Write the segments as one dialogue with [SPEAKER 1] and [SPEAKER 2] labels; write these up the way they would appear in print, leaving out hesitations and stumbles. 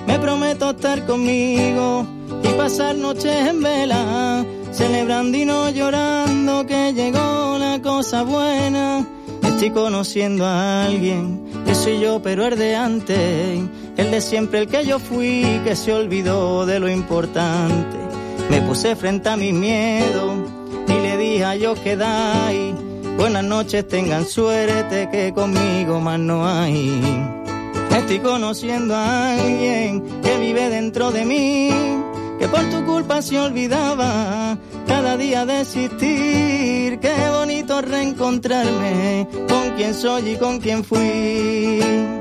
[SPEAKER 1] me prometo estar conmigo y pasar noches en vela, celebrando y no llorando que llegó la cosa buena. Estoy conociendo a alguien, que soy yo pero el de antes, el de siempre, el que yo fui, que se olvidó de lo importante. Me puse frente a mis miedos y le dije a Dios que dais, buenas noches, tengan suerte que conmigo más no hay. Estoy conociendo a alguien que vive dentro de mí, que por tu culpa se olvidaba cada día de existir. Qué bonito reencontrarme con quien soy y con quien fui.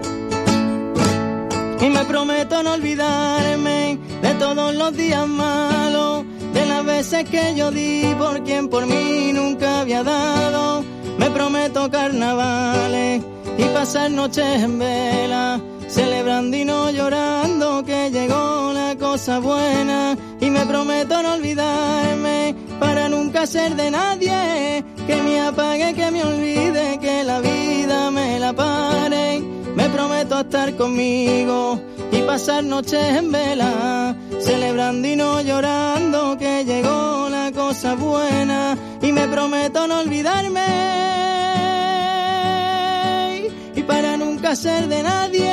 [SPEAKER 1] Y me prometo no olvidarme de todos los días malos, de las veces que yo di por quien por mí nunca había dado. Me prometo carnavales y pasar noches en vela, celebrando y no llorando que llegó la cosa buena. Y me prometo no olvidarme para nunca ser de nadie, que me apague, que me olvide, que la vida me la pare. Me prometo estar conmigo y pasar noches en vela, celebrando y no llorando que llegó la cosa buena. Y me prometo no olvidarme y para nunca ser de nadie.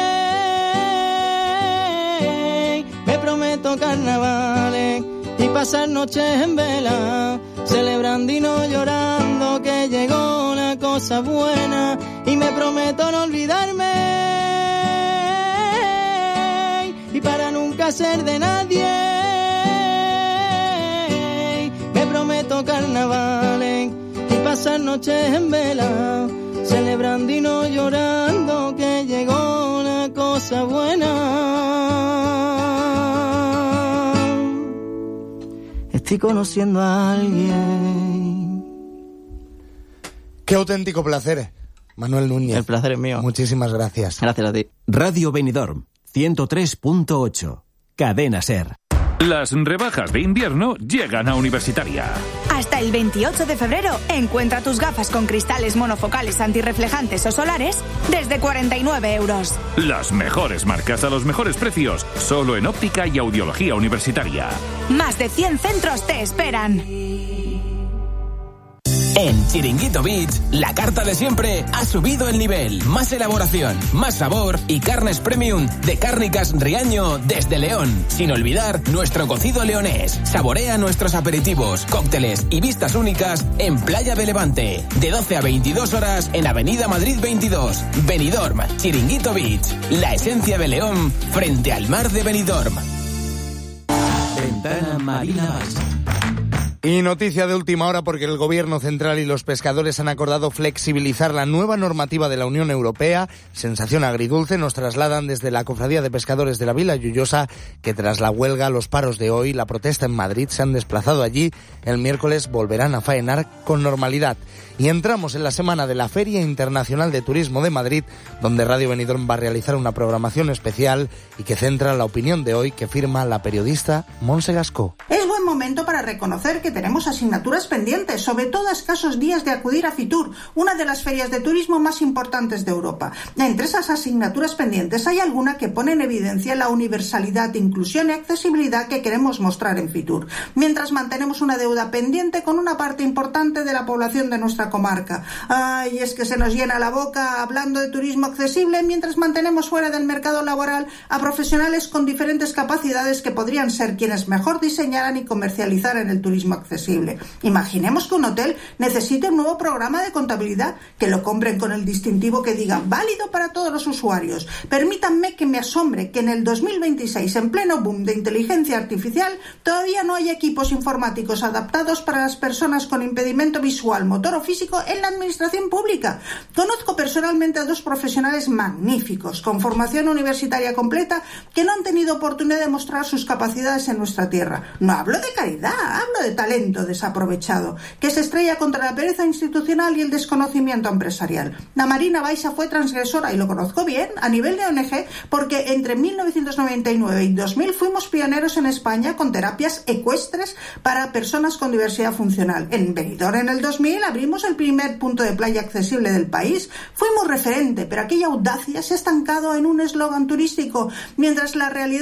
[SPEAKER 1] Me prometo carnavales y pasar noches en vela, celebrando y no llorando que llegó la cosa buena. Y me prometo no olvidarme y para nunca ser de nadie. Me prometo carnavales y pasar noches en vela, celebrando y no llorando que llegó la cosa buena. Estoy conociendo a alguien.
[SPEAKER 2] Qué auténtico placer, Manuel Núñez.
[SPEAKER 1] El placer es mío.
[SPEAKER 2] Muchísimas gracias.
[SPEAKER 1] Gracias a ti.
[SPEAKER 3] Radio Benidorm 103.8, Cadena SER.
[SPEAKER 4] Las rebajas de invierno llegan a Universitaria.
[SPEAKER 5] Hasta el 28 de febrero, encuentra tus gafas con cristales monofocales antirreflejantes o solares desde 49 euros.
[SPEAKER 4] Las mejores marcas a los mejores precios, solo en óptica y audiología universitaria.
[SPEAKER 5] Más de 100 centros te esperan.
[SPEAKER 6] En Chiringuito Beach, la carta de siempre ha subido el nivel. Más elaboración, más sabor y carnes premium de Cárnicas Riaño desde León. Sin olvidar nuestro cocido leonés. Saborea nuestros aperitivos, cócteles y vistas únicas en Playa de Levante. De 12 a 22 horas en Avenida Madrid 22. Benidorm, Chiringuito Beach. La esencia de León frente al mar de Benidorm.
[SPEAKER 3] Ventana Marina Baixa.
[SPEAKER 2] Y noticia de última hora porque el Gobierno central y los pescadores han acordado flexibilizar la nueva normativa de la Unión Europea. Sensación agridulce nos trasladan desde la Cofradía de Pescadores de la Vila Lloyosa, que tras la huelga, los paros de hoy, la protesta en Madrid, se han desplazado allí. El miércoles volverán a faenar con normalidad. Y entramos en la semana de la Feria Internacional de Turismo de Madrid, donde Radio Benidorm va a realizar una programación especial y que centra la opinión de hoy que firma la periodista Montse Gascó.
[SPEAKER 7] Es buen momento para reconocer que tenemos asignaturas pendientes, sobre todo a escasos días de acudir a Fitur, una de las ferias de turismo más importantes de Europa. Entre esas asignaturas pendientes hay alguna que pone en evidencia la universalidad, inclusión y accesibilidad que queremos mostrar en Fitur, mientras mantenemos una deuda pendiente con una parte importante de la población de nuestra comarca. Ay, es que se nos llena la boca hablando de turismo accesible mientras mantenemos fuera del mercado laboral a profesionales con diferentes capacidades que podrían ser quienes mejor diseñaran y comercializaran el turismo accesible. Imaginemos que un hotel necesite un nuevo programa de contabilidad, que lo compren con el distintivo que diga válido para todos los usuarios. Permítanme que me asombre que en el 2026, en pleno boom de inteligencia artificial, todavía no hay equipos informáticos adaptados para las personas con impedimento visual, motor o físico en la administración pública. Conozco personalmente a 2 profesionales magníficos, con formación universitaria completa, que no han tenido oportunidad de mostrar sus capacidades en nuestra tierra. No hablo de caridad, hablo de talento desaprovechado, que se estrella contra la pereza institucional y el desconocimiento empresarial. La Marina Baixa fue transgresora, y lo conozco bien, a nivel de ONG, porque entre 1999 y 2000 fuimos pioneros en España con terapias ecuestres para personas con diversidad funcional. En Benidorm, en el 2000, abrimos el primer punto de playa accesible del país. Fuimos referente, pero aquella audacia se ha estancado en un eslogan turístico, mientras la realidad